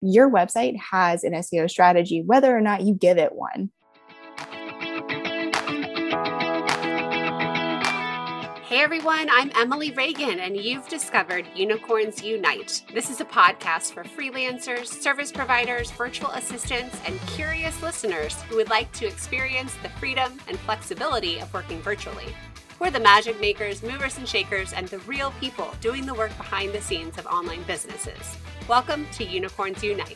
your website has an SEO strategy, whether or not you give it one. Hey everyone, I'm Emily Reagan, and you've discovered Unicorns Unite. This is a podcast for freelancers, service providers, virtual assistants, and curious listeners who would like to experience the freedom and flexibility of working virtually. We're the magic makers, movers and shakers, and the real people doing the work behind the scenes of online businesses. Welcome to Unicorns Unite.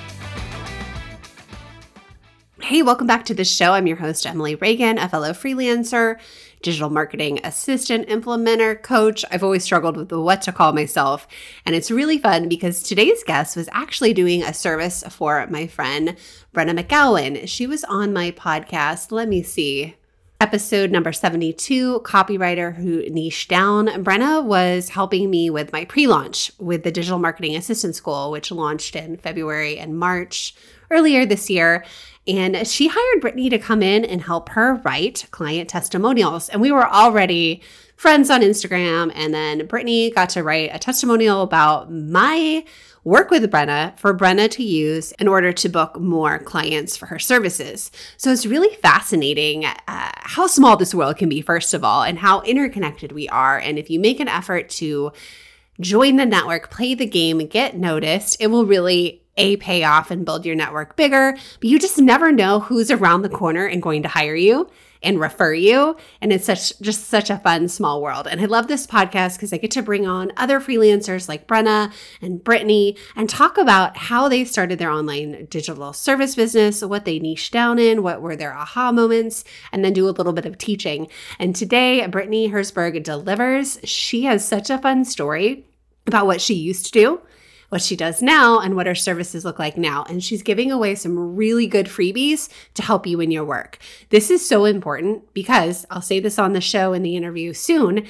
Hey, welcome back to the show. I'm your host, Emily Reagan, a fellow freelancer, digital marketing assistant, implementer, coach. I've always struggled with what to call myself. And it's really fun because today's guest was actually doing a service for my friend, Brenna McGowan. She was on my podcast. Let me see. Episode number 72, Copywriter Who Niched Down. Brenna was helping me with my pre-launch with the Digital Marketing Assistant School, which launched in February and March earlier this year. And she hired Brittany to come in and help her write client testimonials. And we were already friends on Instagram. And then Brittany got to write a testimonial about my work with Brenna for Brenna to use in order to book more clients for her services. So it's really fascinating how small this world can be, first of all, and how interconnected we are. And if you make an effort to join the network, play the game, get noticed, it will really pay off and build your network bigger, but you just never know who's around the corner and going to hire you and refer you. And it's just such a fun, small world. And I love this podcast because I get to bring on other freelancers like Brenna and Brittany and talk about how they started their online digital service business, what they niched down in, what were their aha moments, and then do a little bit of teaching. And today, Brittany Herzberg delivers. She has such a fun story about what she used to do, what she does now, and what her services look like now. And she's giving away some really good freebies to help you in your work. This is so important because I'll say this on the show in the interview soon.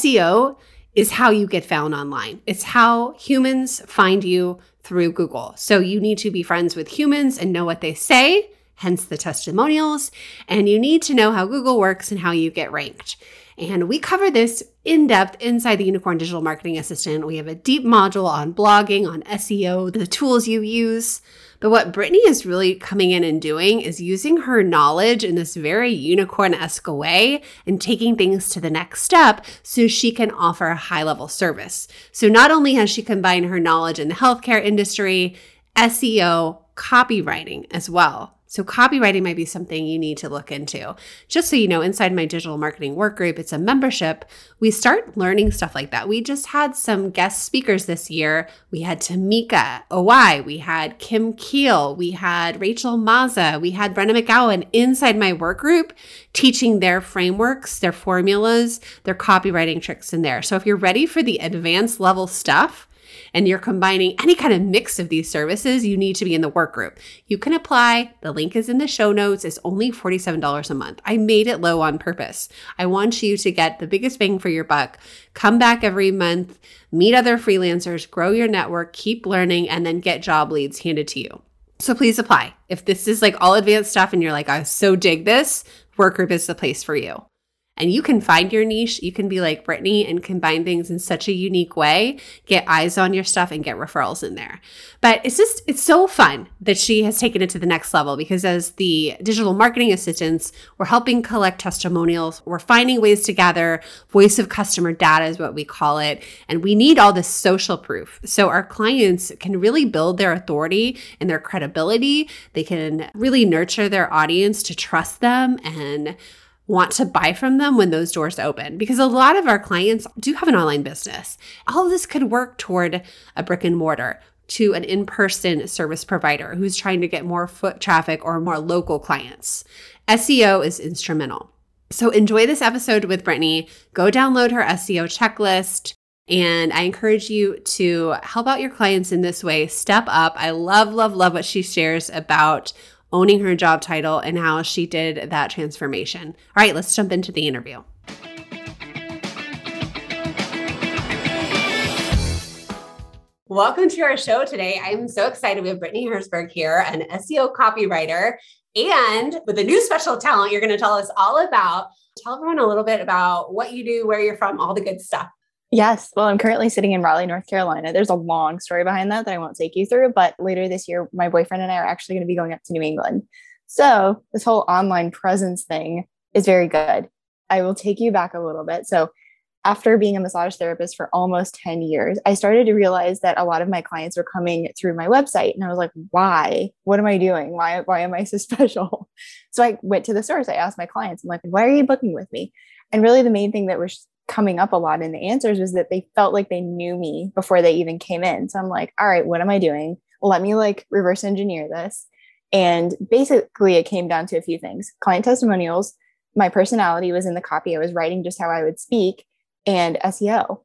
SEO is how you get found online. It's how humans find you through Google. So you need to be friends with humans and know what they say, hence the testimonials. And you need to know how Google works and how you get ranked. And we cover this in depth inside the Unicorn Digital Marketing Assistant. We have a deep module on blogging, on SEO, the tools you use. But what Brittany is really coming in and doing is using her knowledge in this very unicorn-esque way and taking things to the next step so she can offer a high-level service. So not only has she combined her knowledge in the healthcare industry, SEO, copywriting as well. So copywriting might be something you need to look into. Just so you know, inside my digital marketing work group, it's a membership. We start learning stuff like that. We just had some guest speakers this year. We had Tamika Owai, we had Kim Keel, we had Rachel Maza, we had Brenna McGowan inside my work group teaching their frameworks, their formulas, their copywriting tricks in there. So if you're ready for the advanced level stuff, and you're combining any kind of mix of these services, you need to be in the work group. You can apply. The link is in the show notes. It's only $47 a month. I made it low on purpose. I want you to get the biggest bang for your buck. Come back every month, meet other freelancers, grow your network, keep learning, and then get job leads handed to you. So please apply. If this is like all advanced stuff and you're like, I so dig this, work group is the place for you. And you can find your niche. You can be like Brittany and combine things in such a unique way, get eyes on your stuff and get referrals in there. But it's so fun that she has taken it to the next level because as the digital marketing assistants, we're helping collect testimonials. We're finding ways to gather voice of customer data is what we call it. And we need all this social proof. So our clients can really build their authority and their credibility. They can really nurture their audience to trust them and want to buy from them when those doors open. Because a lot of our clients do have an online business. All of this could work toward a brick and mortar, to an in-person service provider who's trying to get more foot traffic or more local clients. SEO is instrumental. So enjoy this episode with Brittany. Go download her SEO checklist. And I encourage you to help out your clients in this way. Step up. I love, love, love what she shares about owning her job title and how she did that transformation. All right, let's jump into the interview. Welcome to our show today. I'm so excited. We have Brittany Herzberg here, an SEO copywriter, and with a new special talent you're going to tell us all about. Tell everyone a little bit about what you do, where you're from, all the good stuff. Yes. Well, I'm currently sitting in Raleigh, North Carolina. There's a long story behind that I won't take you through, but later this year, my boyfriend and I are actually going to be going up to New England. So this whole online presence thing is very good. I will take you back a little bit. So after being a massage therapist for almost 10 years, I started to realize that a lot of my clients were coming through my website. And I was like, why? What am I doing? Why am I so special? So I went to the source. I asked my clients, I'm like, why are you booking with me? And really the main thing that was coming up a lot in the answers was that they felt like they knew me before they even came in. So I'm like, all right, what am I doing? Let me like reverse engineer this. And basically it came down to a few things: client testimonials, my personality was in the copy. I was writing just how I would speak, and SEO.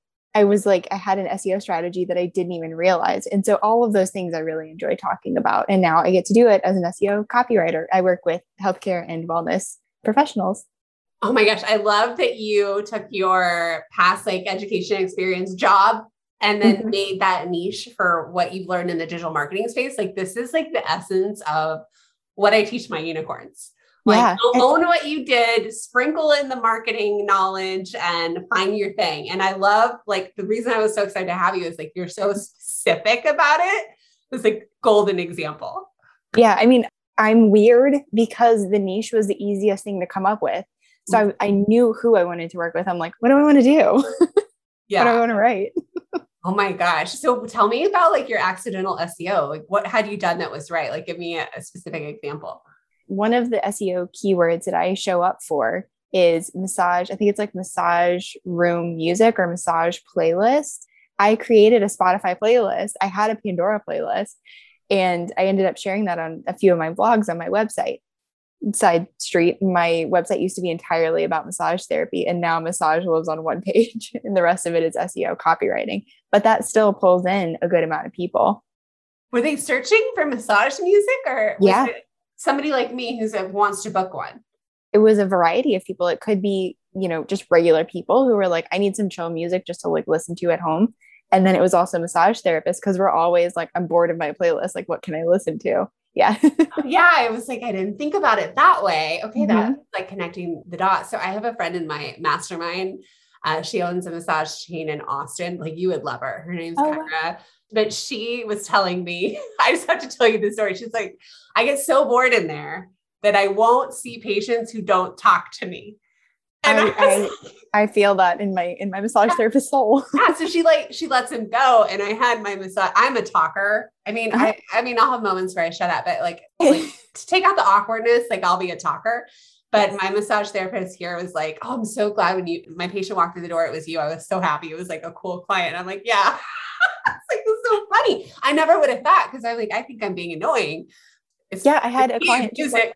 I had an SEO strategy that I didn't even realize. And so all of those things I really enjoy talking about. And now I get to do it as an SEO copywriter. I work with healthcare and wellness professionals. Oh my gosh. I love that you took your past like education experience job and then made that niche for what you've learned in the digital marketing space. Like this is like the essence of what I teach my unicorns. Like own what you did, sprinkle in the marketing knowledge and find your thing. And I love like the reason I was so excited to have you is like, you're so specific about it. It's like golden example. Yeah. I mean, I'm weird because the niche was the easiest thing to come up with. So I knew who I wanted to work with. I'm like, what do I want to do? Yeah. What do I want to write? Oh my gosh. So tell me about like your accidental SEO. Like what had you done that was right? Like give me a specific example. One of the SEO keywords that I show up for is massage. I think it's like massage room music or massage playlist. I created a Spotify playlist. I had a Pandora playlist, and I ended up sharing that on a few of my vlogs on my website. Side street, my website used to be entirely about massage therapy, and now massage lives on one page and the rest of it is SEO copywriting. But that still pulls in a good amount of people. Were they searching for massage music, or was it somebody like me wants to book one? It was a variety of people. It could be, just regular people who were like, I need some chill music just to like listen to at home. And then it was also massage therapists, because we're always like, I'm bored of my playlist. Like, what can I listen to? Yeah. Yeah. I was like, I didn't think about it that way. Okay. That's like connecting the dots. So I have a friend in my mastermind. She owns a massage chain in Austin. Like you would love her. Her name's Kyra. But she was telling me, I just have to tell you the story. She's like, I get so bored in there that I won't see patients who don't talk to me. And I feel that in my massage therapist soul. Yeah. So she lets him go. And I had my massage. I'm a talker. I mean, I'll have moments where I shut up, but like to take out the awkwardness, like I'll be a talker. But my massage therapist here was like, oh, I'm so glad when my patient walked through the door, it was you. I was so happy. It was like a cool client. And I'm like, yeah. It's like, this is so funny. I never would have thought, because I think I'm being annoying. I had a client. Music.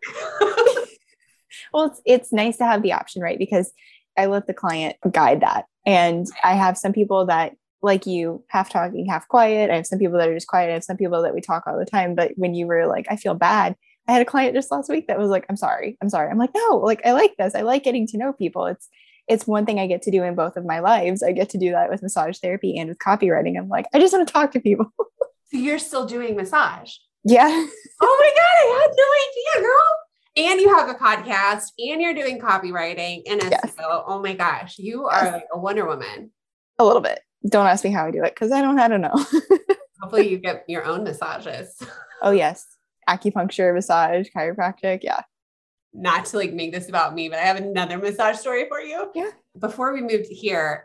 Well, it's nice to have the option, right? Because I let the client guide that. And I have some people that, like you, half talking, half quiet. I have some people that are just quiet. I have some people that we talk all the time. But when you were like, I feel bad, I had a client just last week that was like, I'm sorry. I'm like, no, like, I like this. I like getting to know people. It's one thing I get to do in both of my lives. I get to do that with massage therapy and with copywriting. I'm like, I just want to talk to people. So you're still doing massage? Yeah. Oh my God. I had no idea, girl. And you have a podcast and you're doing copywriting and SEO. Yes. Oh my gosh. You are like a Wonder Woman. A little bit. Don't ask me how I do it, because I don't know. Hopefully you get your own massages. Oh yes. Acupuncture, massage, chiropractic. Yeah. Not to like make this about me, but I have another massage story for you. Yeah. Before we moved here,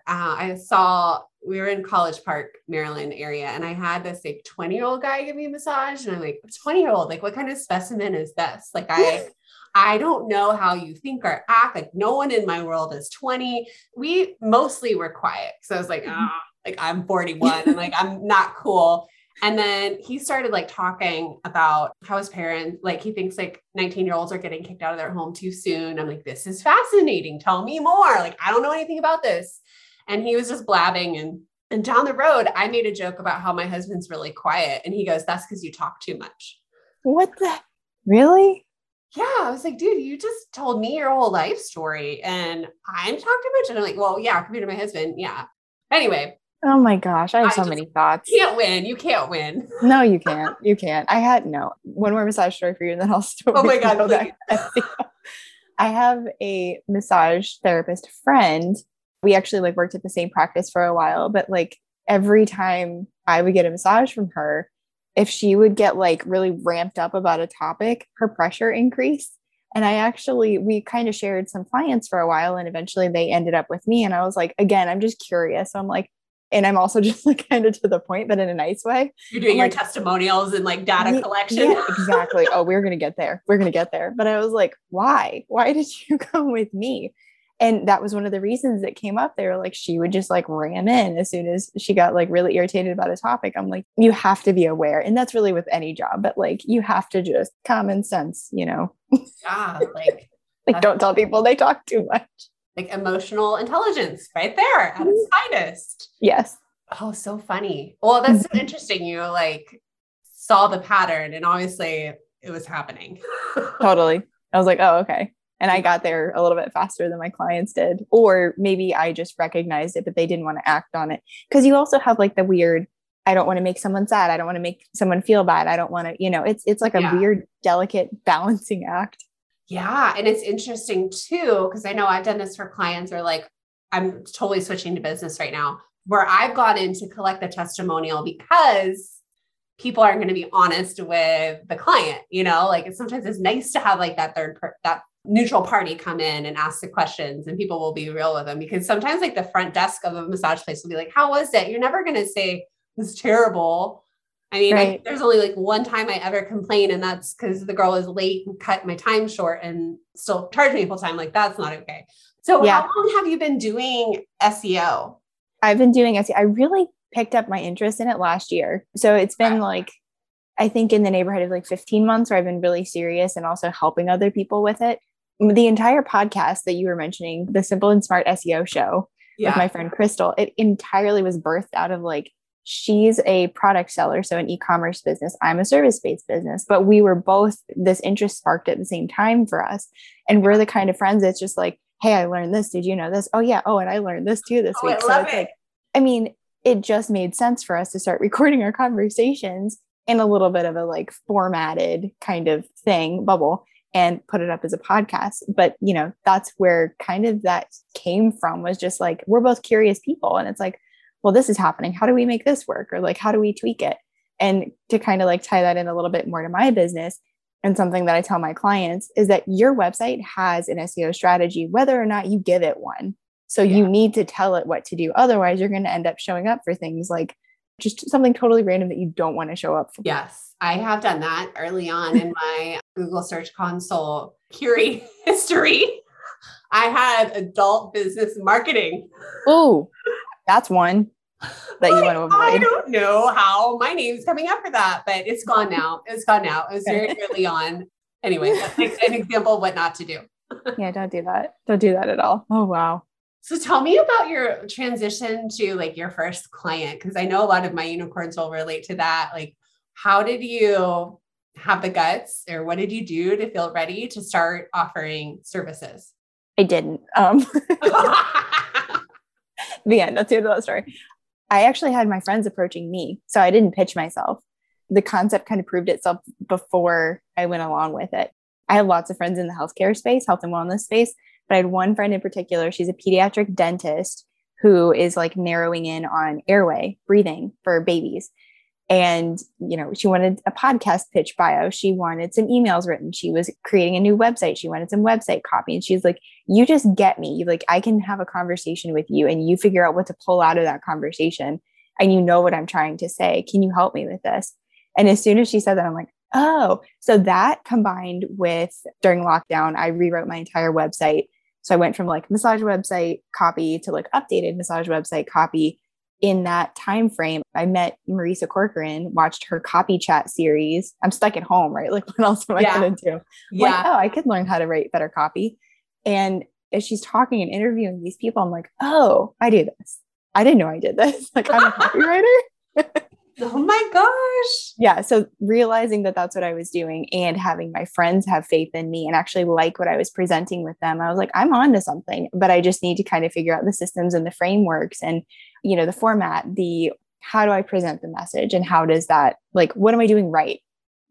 we were in College Park, Maryland area. And I had this like 20-year-old guy give me a massage. And I'm like, 20-year-old, like what kind of specimen is this? Like, I don't know how you think or act. Like no one in my world is 20. We mostly were quiet. So I was like, like I'm 41 and like, I'm not cool. And then he started like talking about how his parents, like he thinks like 19-year-olds are getting kicked out of their home too soon. I'm like, this is fascinating. Tell me more. Like, I don't know anything about this. And he was just blabbing. And down the road, I made a joke about how my husband's really quiet. And he goes, that's because you talk too much. What the? Really? Yeah. I was like, dude, you just told me your whole life story and I'm talking too much. And I'm like, well, yeah, compared to my husband. Yeah. Anyway. Oh my gosh. I have so many thoughts. Can't win. You can't win. No, you can't. You can't. One more massage story for you, and then I'll stop. Oh my God. I have a massage therapist friend We actually like worked at the same practice for a while, but like every time I would get a massage from her, if she would get like really ramped up about a topic, her pressure increased. And we kind of shared some clients for a while and eventually they ended up with me. And I was like, again, I'm just curious. So I'm like, and I'm also just like kind of to the point, but in a nice way. You're doing I'm your like, testimonials and like data collection. Yeah, exactly. Oh, we're going to get there. We're going to get there. But I was like, why? Why did you come with me? And that was one of the reasons that came up. They were like, she would just like ram in as soon as she got like really irritated about a topic. I'm like, you have to be aware. And that's really with any job, but like you have to just common sense, Yeah. Like don't tell people they talk too much. Like emotional intelligence right there at its finest. Yes. Oh, so funny. Well, that's so interesting. You like saw the pattern and obviously it was happening. Totally. I was like, oh, okay. And I got there a little bit faster than my clients did. Or maybe I just recognized it, but they didn't want to act on it. Because you also have like the weird, I don't want to make someone sad. I don't want to make someone feel bad. I don't want to, it's like a weird, delicate balancing act. Yeah. And it's interesting too, because I know I've done this for clients or like, I'm totally switching to business right now where I've gone in to collect the testimonial because people aren't going to be honest with the client, like sometimes it's nice to have like that that neutral party come in and ask the questions and people will be real with them because sometimes like the front desk of a massage place will be like, how was it? You're never going to say it was terrible. I mean, right. There's only like one time I ever complained and that's because the girl was late and cut my time short and still charged me full time. Like that's not okay. So How long have you been doing SEO? I've been doing SEO. I really picked up my interest in it last year. So it's been like, I think in the neighborhood of like 15 months where I've been really serious and also helping other people with it. The entire podcast that you were mentioning, the Simple and Smart SEO show with my friend Crystal, it entirely was birthed out of like, she's a product seller, so an e-commerce business. I'm a service-based business, but we were both, this interest sparked at the same time for us. And we're the kind of friends that's just like, hey, I learned this. Did you know this? Oh yeah. Oh, and I learned this too this week. I love it. Like, I mean, it just made sense for us to start recording our conversations in a little bit of a like formatted kind of thing, bubble, and put it up as a podcast. But, that's where kind of that came from, was just like, we're both curious people. And it's like, well, this is happening. How do we make this work? Or like, how do we tweak it? And to kind of like tie that in a little bit more to my business, and something that I tell my clients is that your website has an SEO strategy, whether or not you give it one. So you need to tell it what to do. Otherwise, you're going to end up showing up for things like just something totally random that you don't want to show up for. Yes, I have done that early on in my Google Search Console query history. I had adult business marketing. Oh, that's one that you want to avoid. I don't know how my name's coming up for that, but it's gone now. It was very early on. Anyway, that's an example of what not to do. Yeah, don't do that. Don't do that at all. Oh, wow. So tell me about your transition to like your first client, because I know a lot of my unicorns will relate to that. Like, how did you have the guts, or what did you do to feel ready to start offering services? I didn't. The end. That's the end of that story. I actually had my friends approaching me, so I didn't pitch myself. The concept kind of proved itself before I went along with it. I have lots of friends in the healthcare space, health and wellness space, but I had one friend in particular. She's a pediatric dentist who is like narrowing in on airway breathing for babies. And, she wanted a podcast pitch bio. She wanted some emails written. She was creating a new website. She wanted some website copy. And she's like, you just get me. Like, I can have a conversation with you and you figure out what to pull out of that conversation. And you know what I'm trying to say. Can you help me with this? And as soon as she said that, I'm like, oh, so that combined with during lockdown, I rewrote my entire website. So I went from like massage website copy to like updated massage website copy. In that time frame, I met Marisa Corcoran, watched her copy chat series. I'm stuck at home, right? Like, what else am I going to do? Yeah. Like, oh, I could learn how to write better copy. And as she's talking and interviewing these people, I'm like, oh, I do this. I didn't know I did this. Like, I'm a copywriter. Oh my gosh. Yeah. So realizing that that's what I was doing and having my friends have faith in me and actually like what I was presenting with them, I was like, I'm on to something, but I just need to kind of figure out the systems and the frameworks and, the format, how do I present the message and how does that, like, what am I doing right?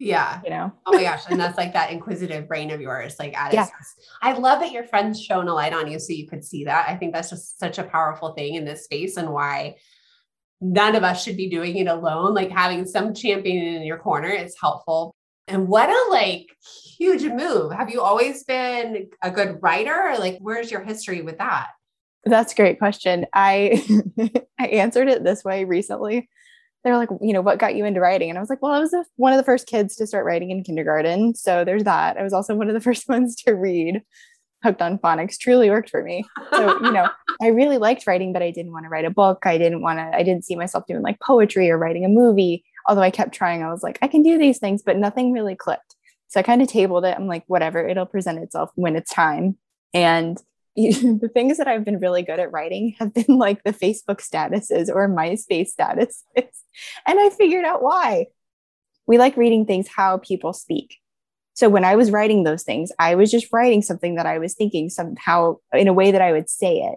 Yeah. you know? Oh my gosh. And that's like that inquisitive brain of yours, like at its Yeah. best. I love that your friends shone a light on you so you could see that. I think that's just such a powerful thing in this space, and why none of us should be doing it alone. Like having some champion in your corner is helpful. And what a like huge move. Have you always been a good writer, or like where's your history with that? That's a great question. I I answered it this way recently. They're like, what got you into writing? And I was like, well, I was one of the first kids to start writing in kindergarten. So there's that. I was also one of the first ones to read. Hooked on Phonics truly worked for me. So, I really liked writing, but I didn't want to write a book. I didn't see myself doing like poetry or writing a movie. Although I kept trying, I was like, I can do these things, but nothing really clicked. So I kind of tabled it. I'm like, whatever, it'll present itself when it's time. And the things that I've been really good at writing have been like the Facebook statuses or MySpace statuses. And I figured out why. We like reading things how people speak. So when I was writing those things, I was just writing something that I was thinking somehow in a way that I would say it.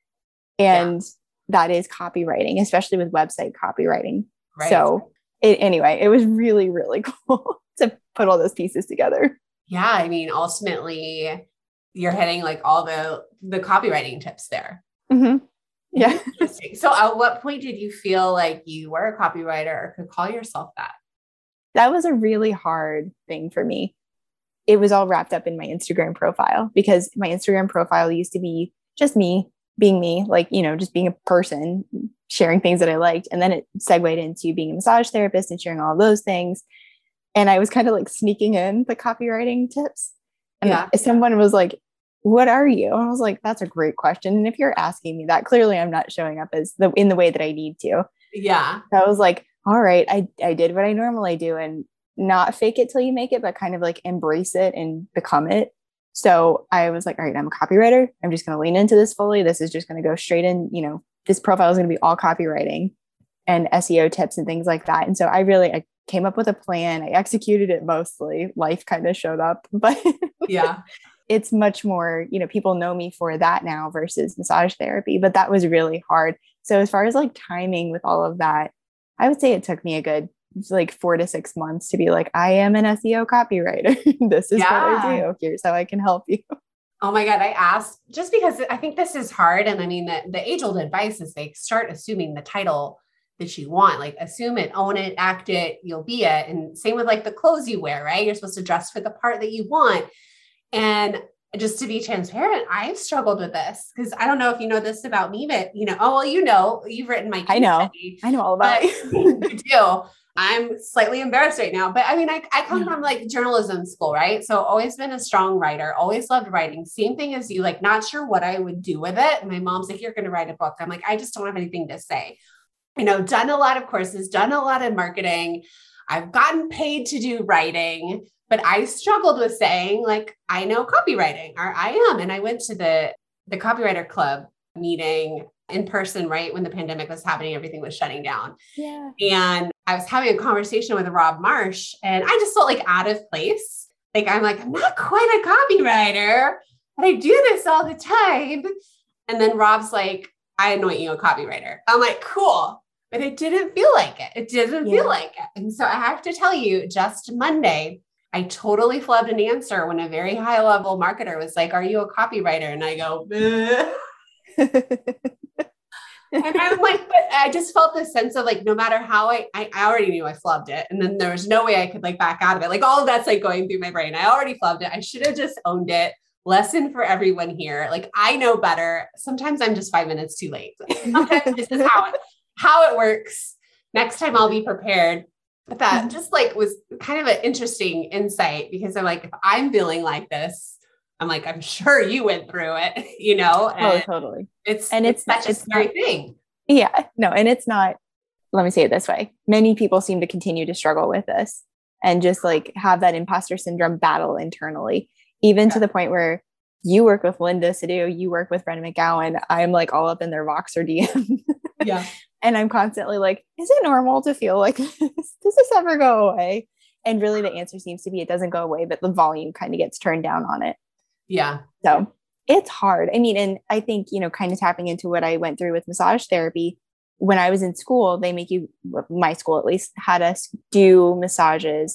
And that is copywriting, especially with website copywriting. Right. So anyway, it was really, really cool to put all those pieces together. Yeah. I mean, ultimately, you're hitting like all the copywriting tips there. Mm-hmm. Yeah. Interesting. So at what point did you feel like you were a copywriter or could call yourself that? That was a really hard thing for me. It was all wrapped up in my Instagram profile, because my Instagram profile used to be just me being me, like, just being a person, sharing things that I liked. And then it segued into being a massage therapist and sharing all of those things. And I was kind of like sneaking in the copywriting tips. And someone was like, what are you? And I was like, that's a great question. And if you're asking me that, clearly I'm not showing up in the way that I need to. Yeah. So I was like, all right, I did what I normally do, and not fake it till you make it, but kind of like embrace it and become it. So I was like, all right, I'm a copywriter. I'm just going to lean into this fully. This is just going to go straight in, this profile is going to be all copywriting and SEO tips and things like that. And so I came up with a plan. I executed it mostly. Life kind of showed up, but yeah, it's much more, people know me for that now versus massage therapy, but that was really hard. So as far as like timing with all of that, I would say it took me a good like 4 to 6 months to be like, I am an SEO copywriter. This is what I do. Here's how I can help you. Oh my God. I asked just because I think this is hard. And I mean, the age old advice is they start assuming the title that you want, like assume it, own it, act it, you'll be it. And same with like the clothes you wear, right? You're supposed to dress for the part that you want. And just to be transparent, I've struggled with this because I don't know if you know this about me, but you've written my I know all about it. You do. I'm slightly embarrassed right now, but I mean, I come from like journalism school, right? So always been a strong writer, always loved writing. Same thing as you, like not sure what I would do with it. And my mom's like, you're going to write a book. I'm like, I just don't have anything to say. Done a lot of courses, done a lot of marketing. I've gotten paid to do writing, but I struggled with saying like, I know copywriting or I am. And I went to the copywriter club meeting in person, right? When the pandemic was happening, everything was shutting down. Yeah. And I was having a conversation with Rob Marsh and I just felt like out of place. Like, I'm not quite a copywriter, but I do this all the time. And then Rob's like, I anoint you a copywriter. I'm like, cool. But it didn't feel like it. It didn't feel like it. And so I have to tell you, just Monday, I totally flubbed an answer when a very high level marketer was like, are you a copywriter? And I go, and I'm like, but I just felt this sense of like, no matter how I already knew I flubbed it. And then there was no way I could like back out of it. Like all of that's like going through my brain. I already flubbed it. I should have just owned it. Lesson for everyone here. Like I know better. Sometimes I'm just 5 minutes too late. Sometimes this is how it works. Next time I'll be prepared. But that just like was kind of an interesting insight because I'm like, if I'm feeling like this, I'm like, I'm sure you went through it, Oh, totally. It's such a scary thing. Yeah, no. And it's not, let me say it this way. Many people seem to continue to struggle with this and just like have that imposter syndrome battle internally, even to the point where you work with Linda Sadu, you work with Brendan McGowan. I'm like all up in their Voxer DM. Yeah. And I'm constantly like, is it normal to feel like this? Does this ever go away? And really the answer seems to be it doesn't go away, but the volume kind of gets turned down on it. Yeah. So it's hard. I mean, and I think, kind of tapping into what I went through with massage therapy, when I was in school, they make you, my school at least, had us do massages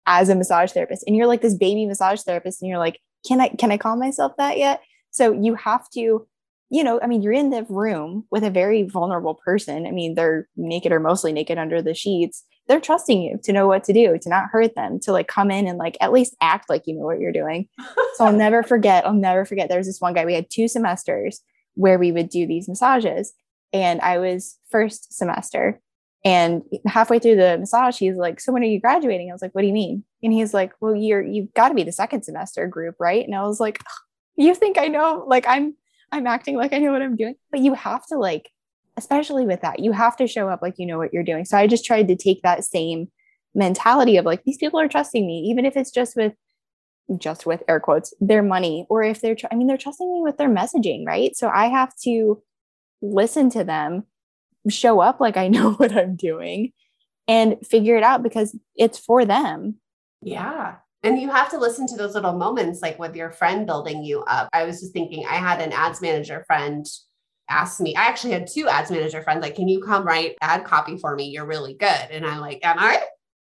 as a massage therapist. And you're like this baby massage therapist. And you're like, can I call myself that yet? So you have to, I mean, you're in the room with a very vulnerable person. I mean, they're naked or mostly naked under the sheets. They're trusting you to know what to do, to not hurt them, to like come in and like at least act like you know what you're doing. So I'll never forget. There's this one guy, we had 2 semesters where we would do these massages. And I was first semester. And halfway through the massage, he's like, so when are you graduating? I was like, what do you mean? And he's like, well, you've got to be the second semester group, right? And I was like, you think I know? Like I'm acting like I know what I'm doing. But you have to like, especially with that, you have to show up like you know what you're doing. So I just tried to take that same mentality of like, these people are trusting me, even if it's just with air quotes, their money, or if they're trusting me with their messaging, right? So I have to listen to them, show up like I know what I'm doing, and figure it out because it's for them. Yeah. And you have to listen to those little moments, like with your friend building you up. I was just thinking, I had an ads manager friend ask me, I actually had 2 ads manager friends, like, can you come write ad copy for me? You're really good. And I'm like, am I?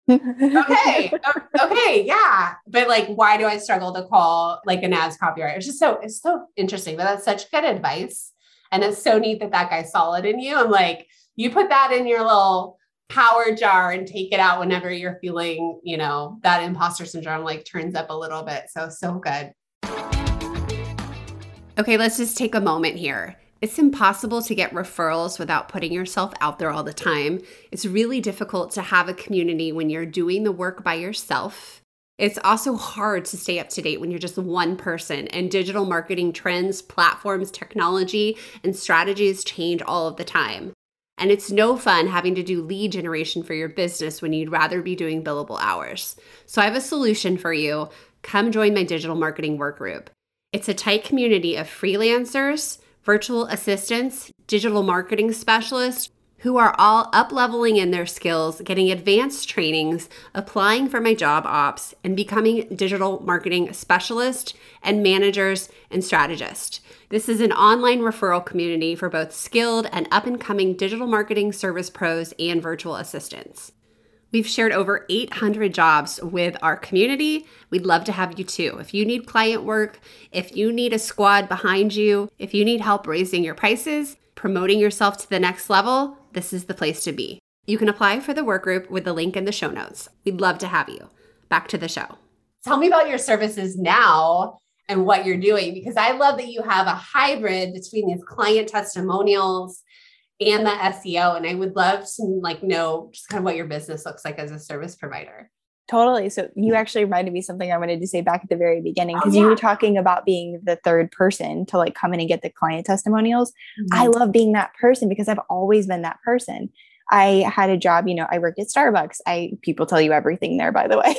Okay. Yeah. But like, why do I struggle to call like an ads copywriter? It's so interesting, but that's such good advice. And it's so neat that guy saw it in you. I'm like, you put that in your little power jar and take it out whenever you're feeling, that imposter syndrome like turns up a little bit. So good. Okay, let's just take a moment here. It's impossible to get referrals without putting yourself out there all the time. It's really difficult to have a community when you're doing the work by yourself. It's also hard to stay up to date when you're just one person, and digital marketing trends, platforms, technology, and strategies change all of the time. And it's no fun having to do lead generation for your business when you'd rather be doing billable hours. So I have a solution for you. Come join my digital marketing work group. It's a tight community of freelancers, virtual assistants, digital marketing specialists who are all up-leveling in their skills, getting advanced trainings, applying for my job ops, and becoming digital marketing specialists and managers and strategists. This is an online referral community for both skilled and up-and-coming digital marketing service pros and virtual assistants. We've shared over 800 jobs with our community. We'd love to have you too. If you need client work, if you need a squad behind you, if you need help raising your prices, promoting yourself to the next level, this is the place to be. You can apply for the work group with the link in the show notes. We'd love to have you. Back to the show. Tell me about your services now and what you're doing, because I love that you have a hybrid between these client testimonials and the SEO. And I would love to know just kind of what your business looks like as a service provider. Totally. So you actually reminded me something I wanted to say back at the very beginning, because you were talking about being the third person to like come in and get the client testimonials. Mm-hmm. I love being that person because I've always been that person. I had a job, I worked at Starbucks. People tell you everything there, by the way.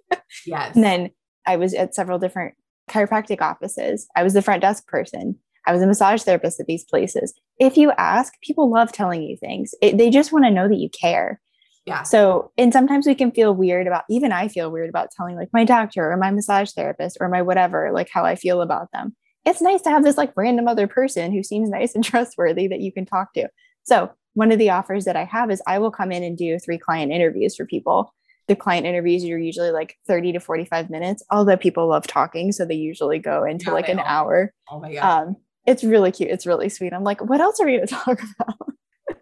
Yes. And then I was at several different chiropractic offices. I was the front desk person. I was a massage therapist at these places. If you ask, people love telling you things. They just want to know that you care. Yeah. So, and sometimes we can feel weird about, even I feel weird about telling like my doctor or my massage therapist or my whatever, like how I feel about them. It's nice to have this like random other person who seems nice and trustworthy that you can talk to. So one of the offers that I have is I will come in and do 3 client interviews for people. The client interviews are usually like 30 to 45 minutes, although people love talking. So they usually go into like an hour. Oh my God. It's really cute. It's really sweet. I'm like, what else are we going to talk about?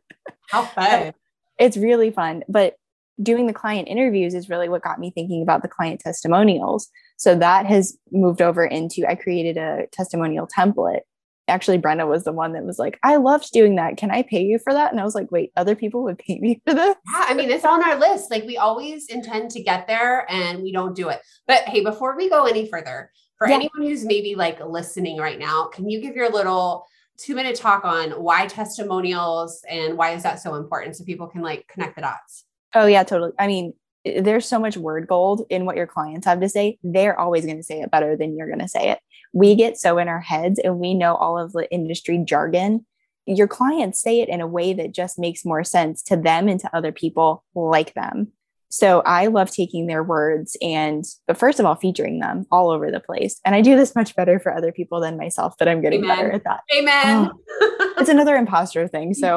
How fun. It's really fun. But doing the client interviews is really what got me thinking about the client testimonials. So that has moved over into, I created a testimonial template. Actually, Brenda was the one that was like, I loved doing that. Can I pay you for that? And I was like, wait, other people would pay me for this? Yeah, I mean, it's on our list. Like we always intend to get there and we don't do it. But hey, before we go any further, for anyone who's maybe like listening right now, can you give your little 2-minute talk on why testimonials and why is that so important so people can like connect the dots? Oh yeah, totally. I mean, there's so much word gold in what your clients have to say. They're always going to say it better than you're going to say it. We get so in our heads and we know all of the industry jargon. Your clients say it in a way that just makes more sense to them and to other people like them. So I love taking their words but first of all, featuring them all over the place. And I do this much better for other people than myself, but I'm getting better at that. Amen. It's another imposter thing. So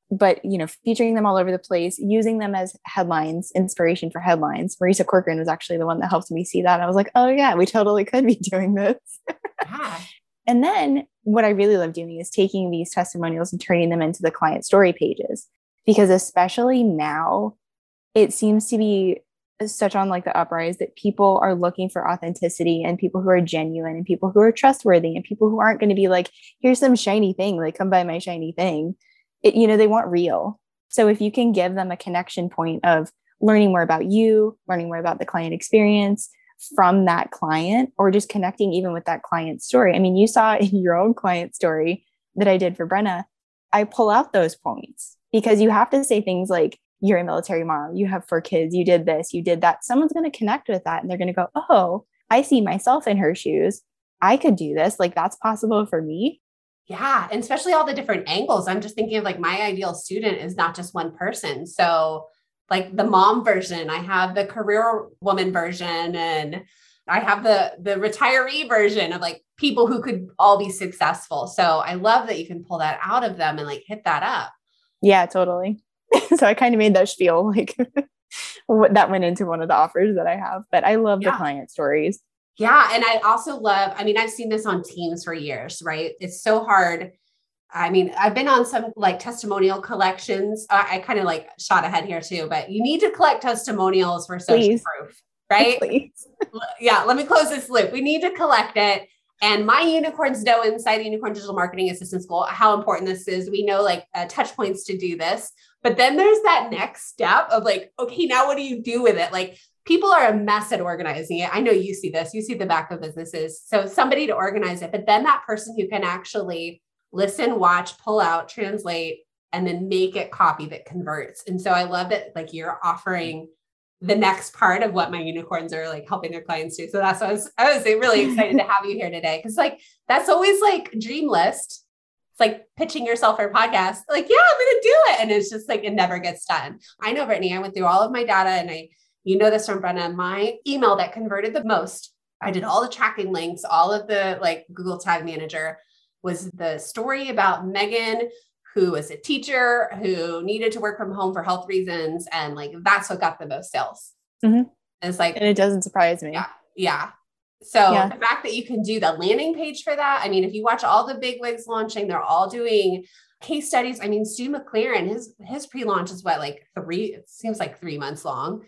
but featuring them all over the place, using them as headlines, inspiration for headlines. Marisa Corcoran was actually the one that helped me see that. And I was like, oh yeah, we totally could be doing this. Yeah. And then what I really love doing is taking these testimonials and turning them into the client story pages, because especially now it seems to be such on like the uprise that people are looking for authenticity and people who are genuine and people who are trustworthy and people who aren't going to be like, here's some shiny thing, like come buy my shiny thing. They want real. So if you can give them a connection point of learning more about you, learning more about the client experience from that client, or just connecting even with that client story. I mean, you saw in your own client story that I did for Brenna, I pull out those points because you have to say things like, you're a military mom, you have 4 kids, you did this, you did that. Someone's going to connect with that and they're going to go, oh, I see myself in her shoes. I could do this. Like that's possible for me. Yeah. And especially all the different angles. I'm just thinking of like my ideal student is not just one person. So like the mom version, I have the career woman version, and I have the retiree version of like people who could all be successful. So I love that you can pull that out of them and like hit that up. Yeah, totally. So I kind of made that spiel like that went into one of the offers that I have, but I love the client stories. Yeah. And I also love, I mean, I've seen this on teams for years, right? It's so hard. I mean, I've been on some like testimonial collections. I kind of like shot ahead here too, but you need to collect testimonials for social proof, right? Please. Yeah. Let me close this loop. We need to collect it. And my unicorns know inside the Unicorn Digital Marketing Assistant School how important this is. We know like touch points to do this. But then there's that next step of like, okay, now what do you do with it? Like people are a mess at organizing it. I know you see this, you see the back of businesses. So somebody to organize it, but then that person who can actually listen, watch, pull out, translate, and then make it copy that converts. And so I love that like you're offering the next part of what my unicorns are like helping their clients do. So that's what I was really excited to have you here today. Cause like, that's always like dream list. It's like pitching yourself for a podcast. Like, yeah, I'm going to do it. And it's just like, it never gets done. I know, Brittany, I went through all of my data and you know this from Brenna, my email that converted the most, I did all the tracking links, all of the like Google Tag Manager was the story about Megan, who was a teacher who needed to work from home for health reasons. And like, that's what got the most sales. Mm-hmm. And it's like, and it doesn't surprise me. Yeah. So the fact that you can do the landing page for that. I mean, if you watch all the big wigs launching, they're all doing case studies. I mean, Stu McLaren, his pre-launch is what, like it seems like 3 months long.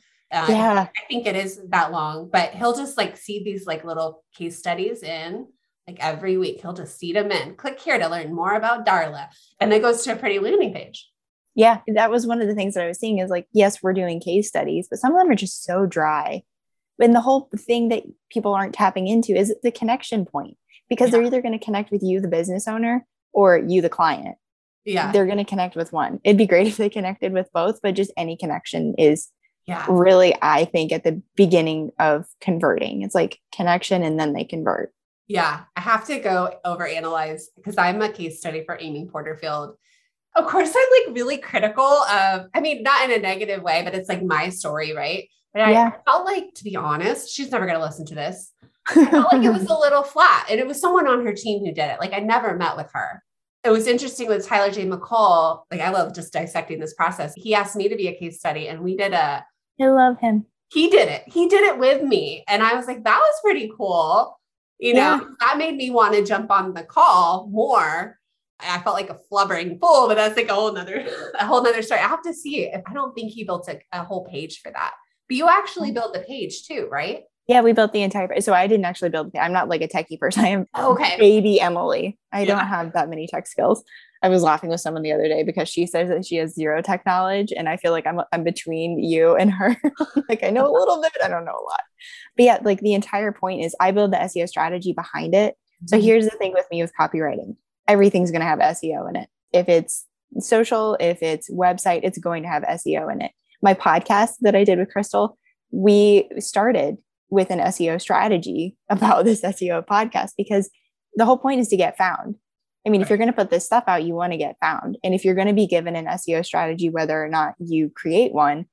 I think it is that long, but he'll just like seed these like little case studies in like every week. He'll just seed them in. Click here to learn more about Darla. And then goes to a pretty landing page. Yeah. That was one of the things that I was seeing is like, yes, we're doing case studies, but some of them are just so dry. And the whole thing that people aren't tapping into is the connection point, because they're either going to connect with you, the business owner, or you, the client. Yeah. They're going to connect with one. It'd be great if they connected with both, but just any connection is really, I think, at the beginning of converting. It's like connection and then they convert. Yeah. I have to go overanalyze because I'm a case study for Amy Porterfield. Of course, I'm like really critical of, I mean, not in a negative way, but it's like my story, right? But I felt like, to be honest, she's never going to listen to this. I felt like it was a little flat, and it was someone on her team who did it. Like I never met with her. It was interesting with Tyler J. McCall. Like I love just dissecting this process. He asked me to be a case study and we did I love him. He did it. He did it with me. And I was like, that was pretty cool. You know, that made me want to jump on the call more. I felt like a flubbering fool, but that's like a whole nother story. I have to see it. I don't think he built a whole page for that. But you actually built the page too, right? Yeah, we built the entire page. So I didn't actually build it. I'm not like a techie person. I am baby Emily. I don't have that many tech skills. I was laughing with someone the other day because she says that she has zero tech knowledge. And I feel like I'm between you and her. Like I know a little bit, I don't know a lot. But yeah, like the entire point is I build the SEO strategy behind it. So here's the thing with me with copywriting. Everything's going to have SEO in it. If it's social, if it's website, it's going to have SEO in it. My podcast that I did with Crystal, we started with an SEO strategy about this SEO podcast because the whole point is to get found. I mean, if you're going to put this stuff out, you want to get found. And if you're going to be given an SEO strategy, whether or not you create one.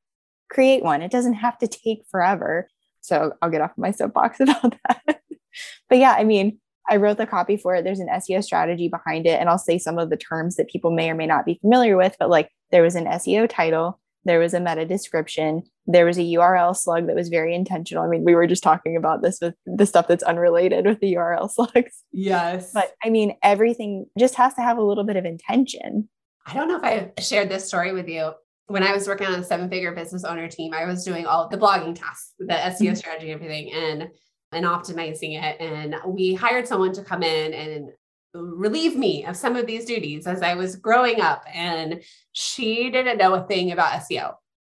It doesn't have to take forever. So I'll get off my soapbox about that. But yeah, I mean, I wrote the copy for it. There's an SEO strategy behind it. And I'll say some of the terms that people may or may not be familiar with, but like there was an SEO title, there was a meta description, there was a URL slug that was very intentional. I mean, we were just talking about this with the stuff that's unrelated with the URL slugs. Yes. But I mean, everything just has to have a little bit of intention. I don't know if I've shared this story with you. When I was working on a 7-figure business owner team, I was doing all the blogging tasks, the SEO strategy, everything, and optimizing it. And we hired someone to come in and relieve me of some of these duties as I was growing up. And she didn't know a thing about SEO.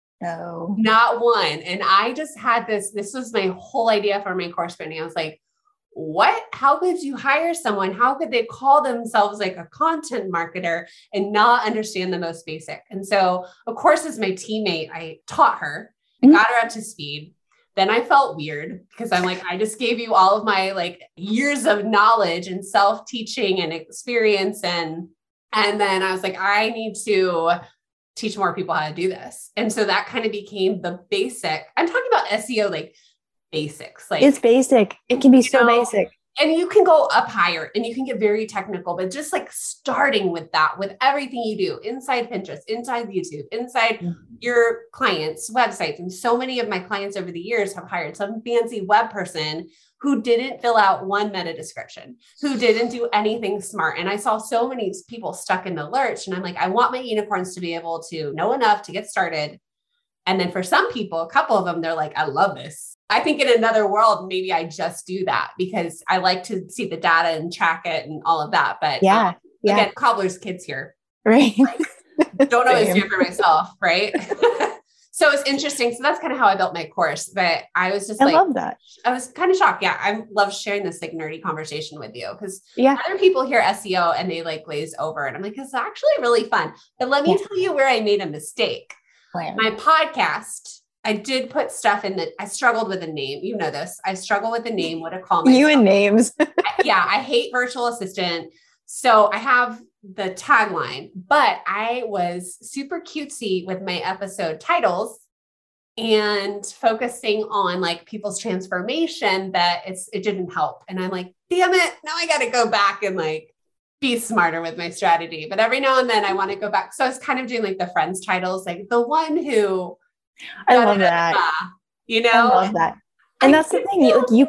No. Not one. And I just had this was my whole idea for my course branding. I was like, what? How could you hire someone? How could they call themselves like a content marketer and not understand the most basic? And so, of course, as my teammate, I taught her, got her up to speed. Then I felt weird because I'm like, I just gave you all of my like years of knowledge and self-teaching and experience. And then I was like, I need to teach more people how to do this. And so that kind of became the basic. I'm talking about SEO, like basics. Like it's basic. It can be so basic. And you can go up higher and you can get very technical, but just like starting with that, with everything you do inside Pinterest, inside YouTube, inside your clients' websites. And so many of my clients over the years have hired some fancy web person who didn't fill out one meta description, who didn't do anything smart. And I saw so many people stuck in the lurch. And I'm like, I want my unicorns to be able to know enough to get started. And then for some people, a couple of them, they're like, I love this. I think in another world, maybe I just do that because I like to see the data and track it and all of that. But again, cobbler's kids here. Right. Like, don't always do it for myself. Right. So it's interesting. So that's kind of how I built my course. But I was just I love that. I was kind of shocked. Yeah. I love sharing this like nerdy conversation with you because other people hear SEO and they like glaze over. And I'm like, it's actually really fun. But let me tell you where I made a mistake. Where? My podcast, I did put stuff in that. I struggled with a name. You know this. I struggle with the name, what to call myself. You and names. I hate virtual assistant. So I have the tagline, but I was super cutesy with my episode titles and focusing on like people's transformation that it didn't help. And I'm like, damn it. Now I got to go back and like be smarter with my strategy. But every now and then I want to go back. So I was kind of doing like the friends titles, like the one who I love that. You know, I love that. And that's the thing. You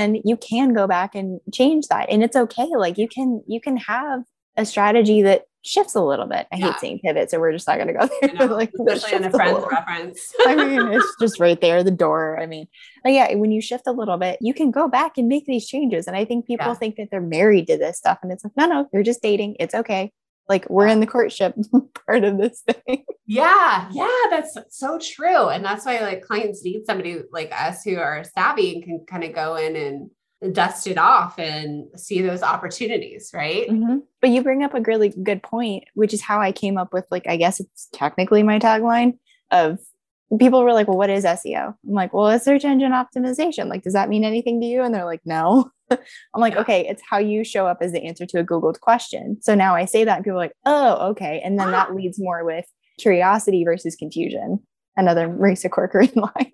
can go back and change that. And it's okay. Like you can have a strategy that shifts a little bit. I hate saying pivot, so we're just not going to go there. Like, especially in a friend's reference. I mean, it's just right there, the door. I mean, like, when you shift a little bit, you can go back and make these changes. And I think people think that they're married to this stuff. And it's like, no, you're just dating. It's okay. Like we're in the courtship part of this thing. Yeah, that's so true. And that's why like clients need somebody like us who are savvy and can kind of go in and dust it off and see those opportunities, right? Mm-hmm. But you bring up a really good point, which is how I came up with like, I guess it's technically my tagline of people were like, well, what is SEO? I'm like, well, it's search engine optimization. Like, does that mean anything to you? And they're like, no. I'm like, okay, it's how you show up as the answer to a Googled question. So now I say that and people are like, oh, okay. And then that leads more with curiosity versus confusion. Another Marisa Corcoran line.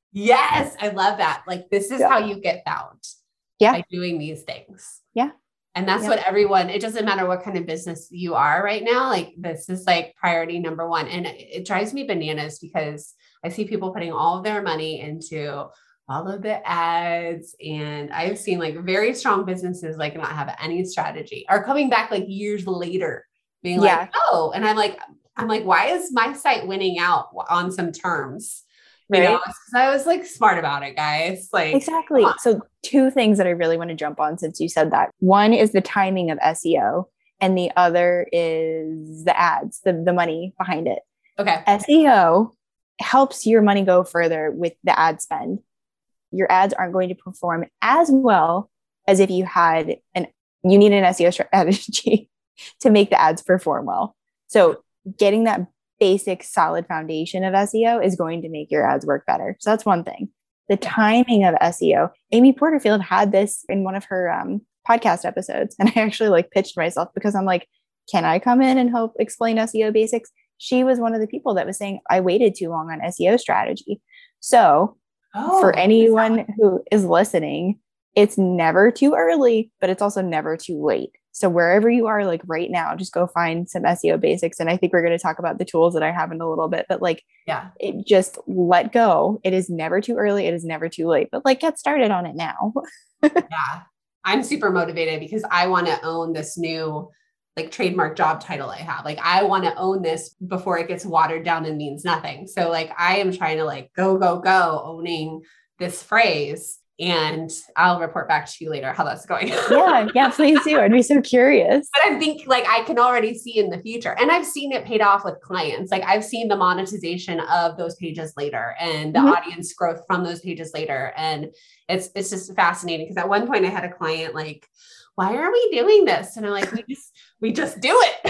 Yes. I love that. Like, this is how you get found. Yeah. By doing these things. Yeah. And that's what everyone, it doesn't matter what kind of business you are right now. Like this is like priority number one. And it drives me bananas because I see people putting all of their money into all of the ads. And I've seen like very strong businesses, like not have any strategy are coming back like years later being like, oh, and I'm like, why is my site winning out on some terms? You know, because I was like smart about it, guys. Like exactly. So two things that I really want to jump on since you said that. One is the timing of SEO, and the other is the ads, the money behind it. Okay. SEO helps your money go further with the ad spend. Your ads aren't going to perform as well as if you had you need an SEO strategy to make the ads perform well. So getting that basic solid foundation of SEO is going to make your ads work better. So that's one thing. The timing of SEO. Amy Porterfield had this in one of her podcast episodes. And I actually like pitched myself because I'm like, can I come in and help explain SEO basics? She was one of the people that was saying, I waited too long on SEO strategy. So for anyone who is listening, it's never too early, but it's also never too late. So wherever you are, like right now, just go find some SEO basics. And I think we're going to talk about the tools that I have in a little bit, but like, Yeah. it just let go. It is never too early. It is never too late, but like get started on it now. Yeah. I'm super motivated because I want to own this new like trademark job title I have. Like I want to own this before it gets watered down and means nothing. So like I am trying to like go owning this phrase, and I'll report back to you later how that's going. Yeah, please do. I'd be so curious. But I think like I can already see in the future, and I've seen it paid off with clients. Like I've seen the monetization of those pages later and the audience growth from those pages later. And it's just fascinating because at one point I had a client like, why are we doing this? And I'm like, we just do it.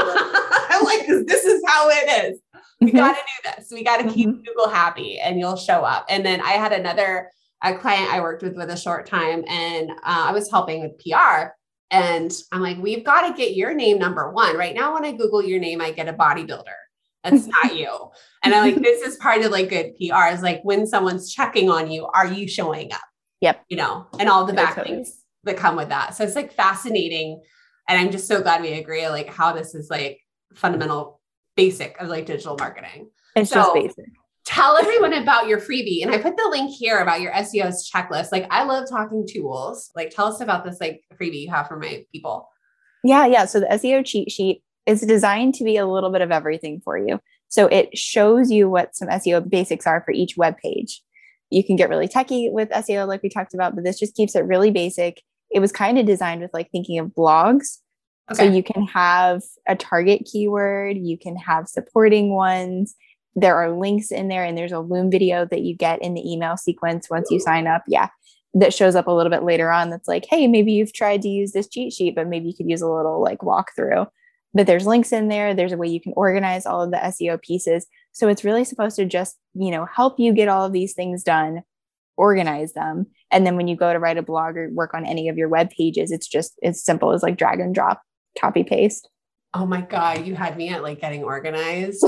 I'm like, this is how it is. We got to do this. We got to keep Google happy and you'll show up. And then I had a client I worked with a short time, and I was helping with PR. And I'm like, we've got to get your name number one. Right now, when I Google your name, I get a bodybuilder. That's not you. And I'm like, this is part of like good PR is like when someone's checking on you, are you showing up? Yep. You know, and all the backlinks that come with that. So it's like fascinating. And I'm just so glad we agree like how this is like fundamental basic of like digital marketing. It's just basic. Tell everyone about your freebie. And I put the link here about your SEO's checklist. Like I love talking tools. Like tell us about this like freebie you have for my people. Yeah. So the SEO cheat sheet is designed to be a little bit of everything for you. So it shows you what some SEO basics are for each web page. You can get really techie with SEO like we talked about, but this just keeps it really basic. It was kind of designed with like thinking of blogs. Okay. So you can have a target keyword, you can have supporting ones. There are links in there, and there's a Loom video that you get in the email sequence once you sign up. Yeah. That shows up a little bit later on. That's like, hey, maybe you've tried to use this cheat sheet, but maybe you could use a little like walkthrough. But there's links in there. There's a way you can organize all of the SEO pieces. So it's really supposed to just, help you get all of these things done, organize them. And then when you go to write a blog or work on any of your web pages, it's just as simple as like drag and drop, copy paste. Oh my God, you had me at like getting organized.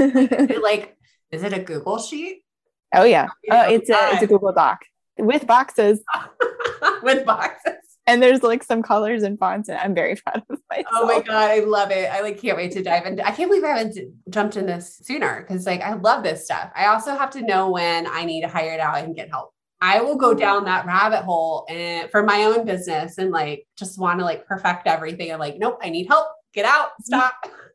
Like, is it a Google sheet? Oh yeah. It's a Google Doc with boxes. With boxes. And there's like some colors and fonts, and I'm very proud of myself. Oh my God, I love it. I like can't wait to dive into. I can't believe I haven't jumped in this sooner because like I love this stuff. I also have to know when I need to hire it out and get help. I will go down that rabbit hole and for my own business and like just want to like perfect everything. I'm like, nope, I need help. Get out, stop.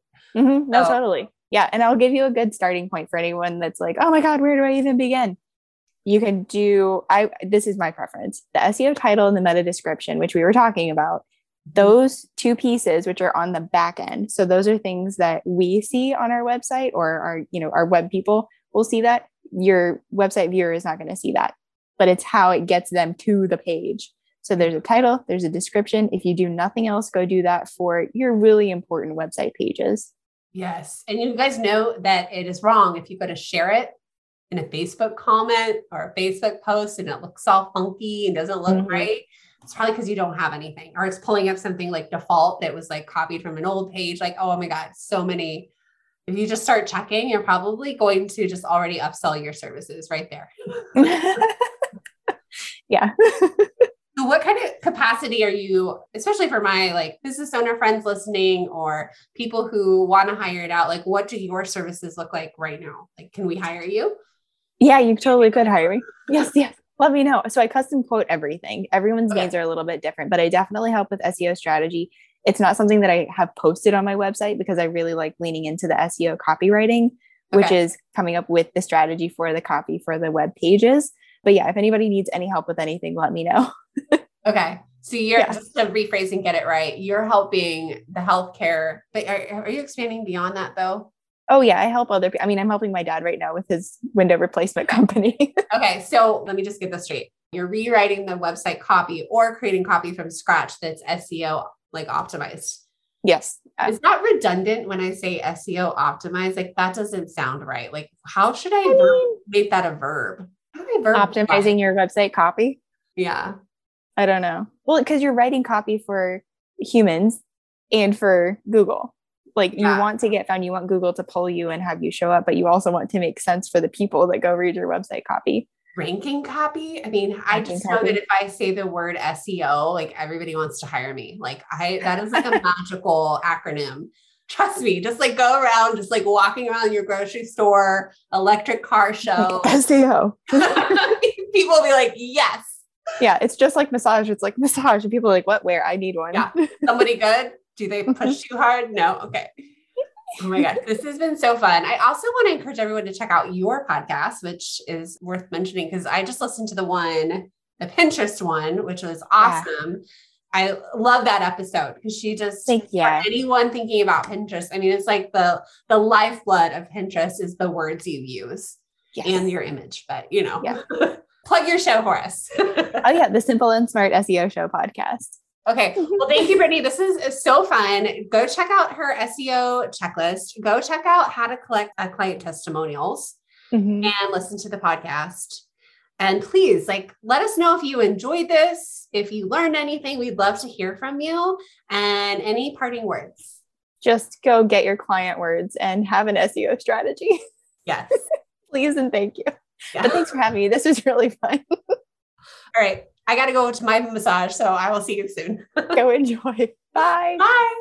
No, totally. Yeah. And I'll give you a good starting point for anyone that's like, oh my God, where do I even begin? You can do, this is my preference, the SEO title and the meta description, which we were talking about, those two pieces, which are on the back end. So those are things that we see on our website, or our web people will see that. Your website viewer is not going to see that, but it's how it gets them to the page. So there's a title, there's a description. If you do nothing else, go do that for your really important website pages. Yes. And you guys know that it is wrong if you go to share it in a Facebook comment or a Facebook post and it looks all funky and doesn't look right. It's probably because you don't have anything, or it's pulling up something like default that was like copied from an old page. Like, oh my God, so many. If you just start checking, you're probably going to just already upsell your services right there. Yeah. So what kind of capacity are you, especially for my like business owner friends listening or people who want to hire it out? Like, what do your services look like right now? Like, can we hire you? Yeah, you totally could hire me. Yes. Let me know. So I custom quote everything. Everyone's needs are a little bit different, but I definitely help with SEO strategy. It's not something that I have posted on my website because I really like leaning into the SEO copywriting, which is coming up with the strategy for the copy for the web pages. But yeah, if anybody needs any help with anything, let me know. Okay. So you're just to rephrase and get it right. You're helping the healthcare, but are you expanding beyond that though? Oh yeah. I help other people. I mean, I'm helping my dad right now with his window replacement company. Okay. So let me just get this straight. You're rewriting the website copy or creating copy from scratch that's SEO like optimized. Yes. It's not redundant when I say SEO optimized. Like that doesn't sound right. Like how should I make that a verb? Optimizing your website copy? Yeah. I don't know. Well, because you're writing copy for humans and for Google. Like you want to get found, you want Google to pull you and have you show up, but you also want to make sense for the people that go read your website copy. Ranking copy. I mean, I Ranking just know copy. that if I say the word SEO, like everybody wants to hire me. Like that is like a magical acronym. Trust me, just like go around, just like walking around your grocery store, electric car show. SEO. People will be like, yes. Yeah, it's just like massage. It's like massage. And people are like, what? Where? I need one. Yeah. Somebody good? Do they push too hard? No. Okay. Oh my God. This has been so fun. I also want to encourage everyone to check out your podcast, which is worth mentioning because I just listened to the Pinterest one, which was awesome. Yeah. I love that episode because she just, for anyone thinking about Pinterest, I mean, it's like the lifeblood of Pinterest is the words you use and your image, but plug your show for us. Oh yeah. The Simple and Smart SEO Show podcast. Okay. Well, thank you, Brittany. This is so fun. Go check out her SEO checklist. Go check out how to collect client testimonials and listen to the podcast. And please, let us know if you enjoyed this, if you learned anything. We'd love to hear from you. And any parting words? Just go get your client words and have an SEO strategy. Yes. Please and thank you. Yeah. But thanks for having me. This was really fun. All right. I got to go to my massage, so I will see you soon. Go enjoy. Bye. Bye.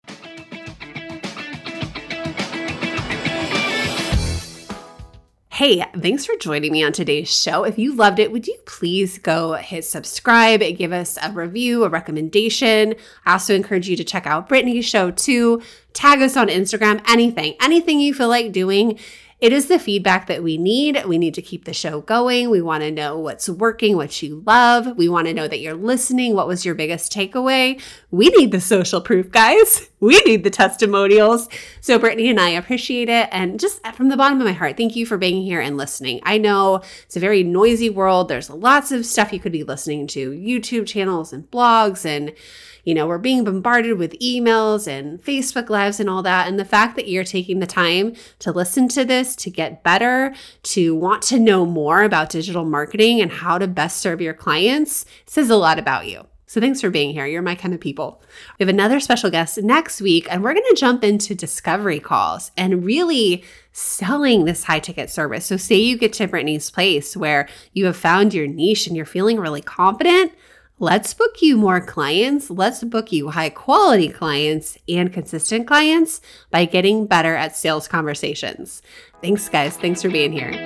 Hey, thanks for joining me on today's show. If you loved it, would you please go hit subscribe, give us a review, a recommendation. I also encourage you to check out Brittany's show too. Tag us on Instagram, anything you feel like doing. It is the feedback that we need. We need to keep the show going. We want to know what's working, what you love. We want to know that you're listening. What was your biggest takeaway? We need the social proof, guys. We need the testimonials. So Brittany and I appreciate it. And just from the bottom of my heart, thank you for being here and listening. I know it's a very noisy world. There's lots of stuff you could be listening to, YouTube channels and blogs, and we're being bombarded with emails and Facebook Lives and all that. And the fact that you're taking the time to listen to this, to get better, to want to know more about digital marketing and how to best serve your clients says a lot about you. So thanks for being here. You're my kind of people. We have another special guest next week, and we're going to jump into discovery calls and really selling this high ticket service. So say you get to Brittany's place where you have found your niche and you're feeling really confident. Let's book you more clients. Let's book you high quality clients and consistent clients by getting better at sales conversations. Thanks, guys. Thanks for being here.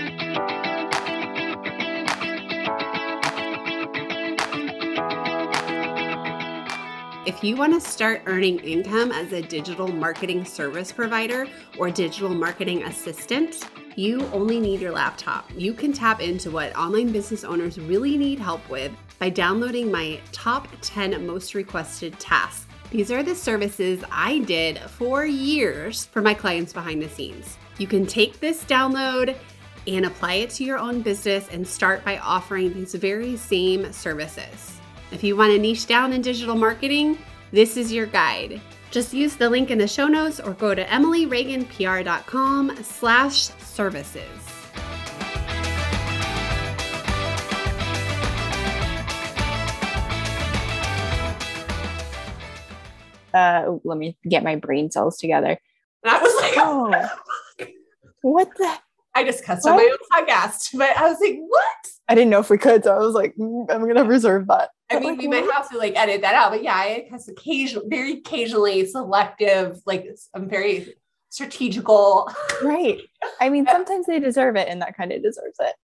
If you want to start earning income as a digital marketing service provider or digital marketing assistant, you only need your laptop. You can tap into what online business owners really need help with by downloading my top 10 most requested tasks. These are the services I did for years for my clients behind the scenes. You can take this download and apply it to your own business and start by offering these very same services. If you want to niche down in digital marketing, this is your guide. Just use the link in the show notes or go to emilyreaganpr.com/services. Let me get my brain cells together. And I was like, oh, what the? I just cussed on my own podcast, but I was like, what? I didn't know if we could, so I was like, I'm going to reserve that. I mean, we might have to edit that out, but yeah, I cuss very occasionally, selective, I'm very strategical. Right. I mean, sometimes they deserve it, and that kind of deserves it.